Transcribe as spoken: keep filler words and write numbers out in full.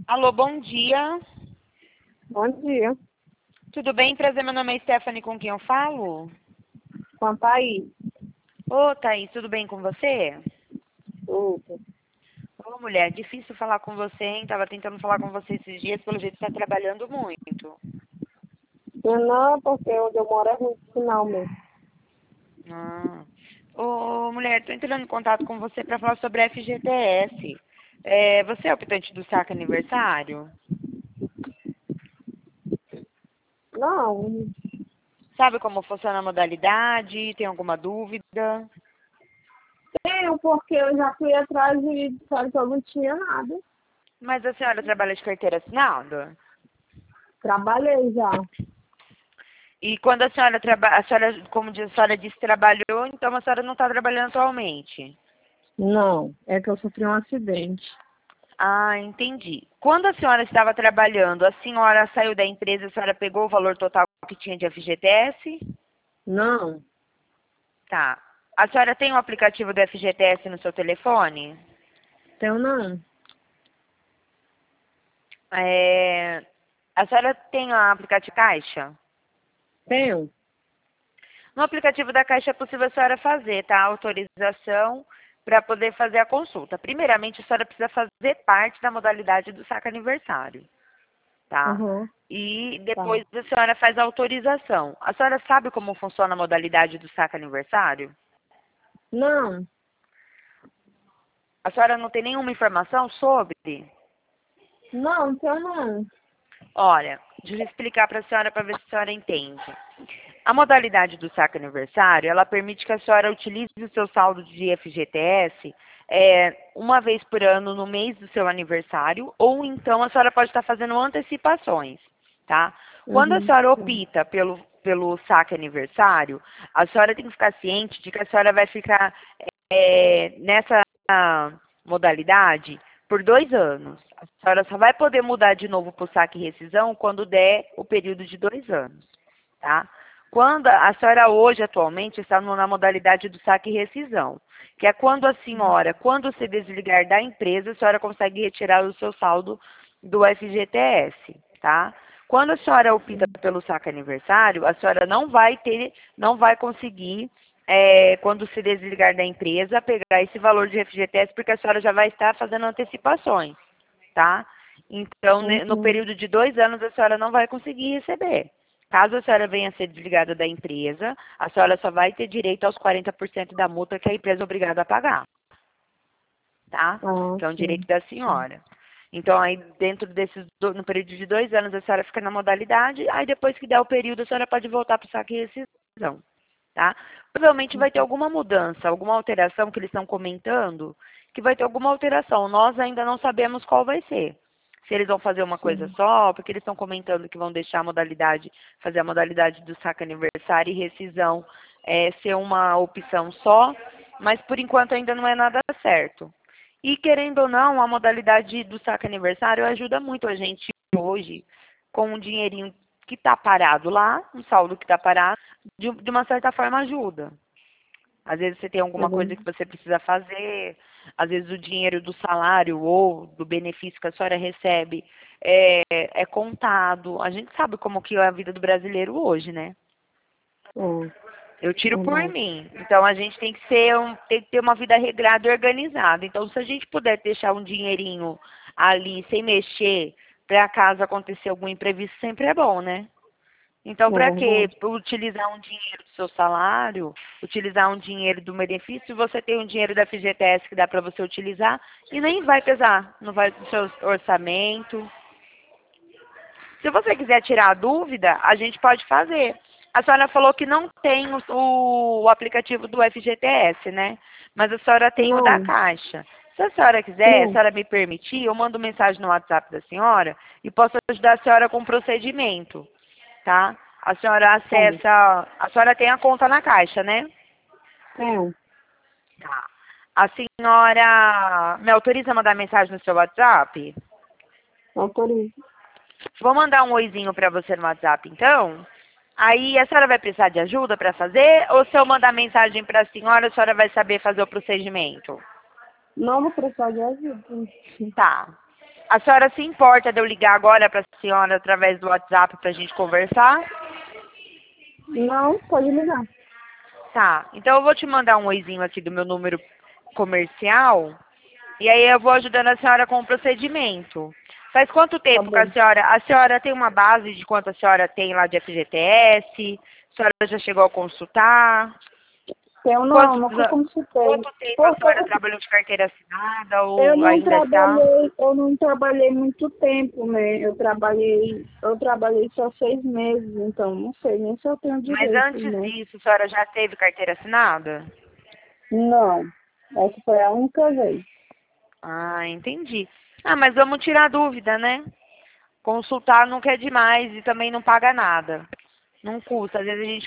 Alô, bom dia. Bom dia. Tudo bem? Prazer, meu nome é Stephanie, com quem eu falo? Quanto aí? Ô, Thaís, tudo bem com você? Tudo. Ô, mulher, difícil falar com você, hein? Tava tentando falar com você esses dias, pelo jeito você tá trabalhando muito. Não, porque onde eu moro é muito final mesmo. Ah. Ô, mulher, tô entrando em contato com você para falar sobre a F G T S. É, você é optante do saque aniversário? Não, Sabe como funciona a modalidade? Tem alguma dúvida? tenho, porque eu já fui atrás e disseram que eu não tinha nada. Mas a senhora trabalha de carteira assinada? Trabalhei já. E quando a senhora trabalha, a senhora, como diz, a senhora disse, trabalhou, então a senhora não está trabalhando atualmente. Não, é que eu sofri um acidente. Ah, entendi. Quando a senhora estava trabalhando, a senhora saiu da empresa, a senhora pegou o valor total que tinha de F G T S? Não, Tá. A senhora tem o aplicativo do F G T S no seu telefone? tenho não. É... A senhora tem o aplicativo Caixa? Tenho. No aplicativo da Caixa é possível a senhora fazer, tá? Autorização para poder fazer a consulta. Primeiramente, a senhora precisa fazer parte da modalidade do saque aniversário, tá? Uhum, E tá. depois a senhora faz a autorização. A senhora sabe como funciona a modalidade do saque aniversário? Não, A senhora não tem nenhuma informação sobre? não, tenho não. Olha, deixa eu explicar para a senhora para ver se a senhora entende. A modalidade do saque aniversário, ela permite que a senhora utilize o seu saldo de F G T S é, uma vez por ano no mês do seu aniversário, ou então a senhora pode estar fazendo antecipações, tá? Quando a Uhum, senhora sim. opta pelo, pelo saque aniversário, a senhora tem que ficar ciente de que a senhora vai ficar é, nessa modalidade por dois anos. A senhora só vai poder mudar de novo para o saque e rescisão quando der o período de dois anos, tá? Quando a senhora hoje, atualmente, está na modalidade do saque e rescisão, que é quando a senhora, quando se desligar da empresa, a senhora consegue retirar o seu saldo do F G T S, tá? Quando a senhora opta pelo saque aniversário, a senhora não vai ter, não vai conseguir, é, quando se desligar da empresa, pegar esse valor de F G T S, porque a senhora já vai estar fazendo antecipações, tá? Então, ne- no Uhum, período de dois anos, a senhora não vai conseguir receber. Caso a senhora venha a ser desligada da empresa, a senhora só vai ter direito aos quarenta por cento da multa que a empresa é obrigada a pagar, tá? ah, Que é um direito sim. da Sim. senhora. Então, aí, dentro desses, do- no período de dois anos, a senhora fica na modalidade, aí depois que der o período, a senhora pode voltar para o saque e rescisão, tá? Provavelmente vai ter alguma mudança, alguma alteração que eles estão comentando, que vai ter alguma alteração. Nós ainda não sabemos qual vai ser. Se eles vão fazer uma coisa Sim. só, porque eles estão comentando que vão deixar a modalidade, fazer a modalidade do saque aniversário e rescisão é, ser uma opção só, mas por enquanto ainda não é nada certo. E querendo ou não, a modalidade do saque aniversário ajuda muito a gente hoje com um dinheirinho que está parado lá, um saldo que está parado, de, de uma certa forma ajuda. Às vezes você tem É alguma coisa bem- que você precisa fazer, às vezes o dinheiro do salário ou do benefício que a senhora recebe é, é contado. A gente sabe como que é a vida do brasileiro hoje, né? é, Eu tiro por verdade. mim. Então a gente tem que ser um, tem que ter uma vida regrada e organizada. Então, se a gente puder deixar um dinheirinho ali sem mexer, para caso acontecer algum imprevisto, sempre é bom, né? Então, É para que verdade. utilizar um dinheiro do seu salário, utilizar um dinheiro do benefício, você tem um dinheiro da F G T S que dá para você utilizar e nem vai pesar, não vai no seu orçamento. Se você quiser tirar a dúvida, a gente pode fazer. A senhora falou que não tem o, o aplicativo do F G T S, né? Mas a senhora tem o da Não, Caixa. Se a senhora quiser, a sim. senhora me permitir, eu mando mensagem no WhatsApp da senhora e posso ajudar a senhora com o procedimento, tá? A senhora Bom, acessa, a senhora tem a conta na Caixa, né? tenho. Tá. A senhora me autoriza a mandar mensagem no seu WhatsApp? Autorizo. Vou mandar um oizinho para você no WhatsApp, então. Aí a senhora vai precisar de ajuda para fazer? Ou se eu mandar mensagem para a senhora, a senhora vai saber fazer o procedimento? Não vou precisar de ajuda. Tá. A senhora se importa de eu ligar agora para a senhora através do WhatsApp para a gente conversar? Não, pode ligar. Tá. Então eu vou te mandar um oizinho aqui do meu número comercial. E aí eu vou ajudando a senhora com o procedimento. Faz quanto Tá tempo que a bom. senhora... A senhora tem uma base de quanto a senhora tem lá de F G T S? A senhora já chegou a consultar? Eu não, Quantos, nunca consultei. quanto tempo a senhora Porque trabalhou de carteira assinada eu ou não ainda está? trabalhei, eu não trabalhei muito tempo, né? Eu trabalhei, eu trabalhei só seis meses, então não sei nem se eu tenho Mas direito, antes né? disso, a senhora já teve carteira assinada? Não, essa foi a única vez. Ah, entendi. Ah, mas vamos tirar a dúvida, né? Consultar não quer demais e também não paga nada. Não custa. Às vezes a gente